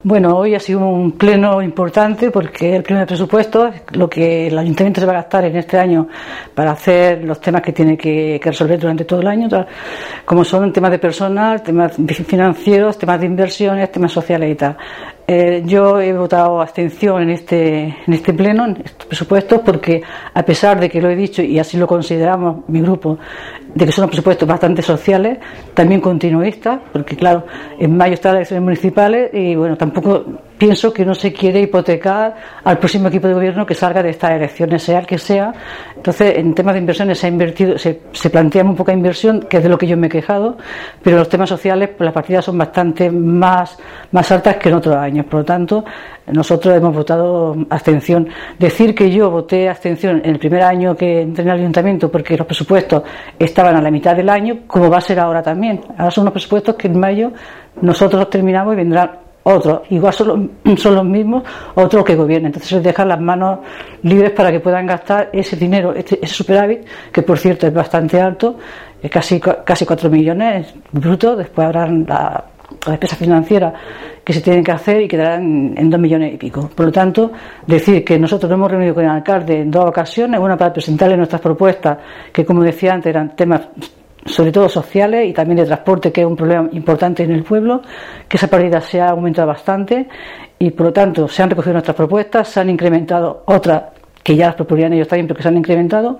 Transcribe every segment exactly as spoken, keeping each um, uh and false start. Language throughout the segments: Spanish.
Bueno, hoy ha sido un pleno importante porque el pleno de presupuestos, lo que el ayuntamiento se va a gastar en este año para hacer los temas que tiene que, que resolver durante todo el año, como son temas de personal, temas financieros, temas de inversiones, temas sociales y tal. Eh, yo he votado abstención en este, en este pleno, en estos presupuestos, porque a pesar de que lo he dicho y así lo consideramos mi grupo, de que son unos presupuestos bastante sociales, también continuistas, porque claro, en mayo están las elecciones municipales y bueno, tampoco pienso que no se quiere hipotecar al próximo equipo de gobierno que salga de estas elecciones, sea el que sea. Entonces, en temas de inversiones se ha invertido, se, se plantea muy poca inversión, que es de lo que yo me he quejado, pero los temas sociales, pues las partidas son bastante más, más altas que en otros años. Por lo tanto, nosotros hemos votado abstención. Decir que yo voté abstención en el primer año que entré en el ayuntamiento porque los presupuestos estaban a la mitad del año, como va a ser ahora también. Ahora son unos presupuestos que en mayo nosotros los terminamos y vendrán otros, igual son los, son los mismos, otros que gobiernen. Entonces les dejan las manos libres para que puedan gastar ese dinero, ese, ese superávit, que por cierto es bastante alto, es casi, casi cuatro millones brutos. Después habrán la, la despesa financiera que se tienen que hacer y quedarán en dos millones y pico. Por lo tanto, decir que nosotros nos hemos reunido con el alcalde en dos ocasiones, una para presentarle nuestras propuestas, que como decía antes eran temas sobre todo sociales y también de transporte, que es un problema importante en el pueblo, que esa partida se ha aumentado bastante y por lo tanto se han recogido nuestras propuestas, se han incrementado otras que ya las proponían ellos también, pero que se han incrementado.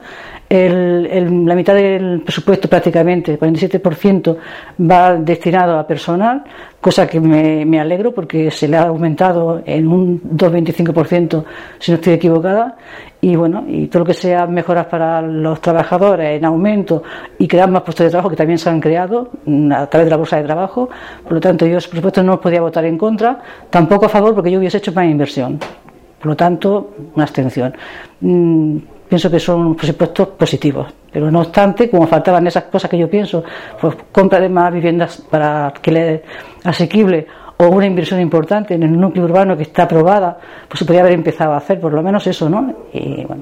El, el, la mitad del presupuesto, prácticamente, el cuarenta y siete por ciento, va destinado a personal, cosa que me, me alegro porque se le ha aumentado en un dos coma veinticinco por ciento, si no estoy equivocada. Y bueno, y todo lo que sea mejoras para los trabajadores en aumento y crear más puestos de trabajo, que también se han creado a través de la bolsa de trabajo. Por lo tanto, yo, por supuesto, no podía votar en contra, tampoco a favor, porque yo hubiese hecho más inversión. Por lo tanto, una abstención. Mm, pienso que son presupuestos positivos, pero no obstante, como faltaban esas cosas que yo pienso, pues compra de más viviendas para alquiler asequible o una inversión importante en el núcleo urbano que está aprobada, pues se podría haber empezado a hacer, por lo menos eso, ¿no? Y bueno.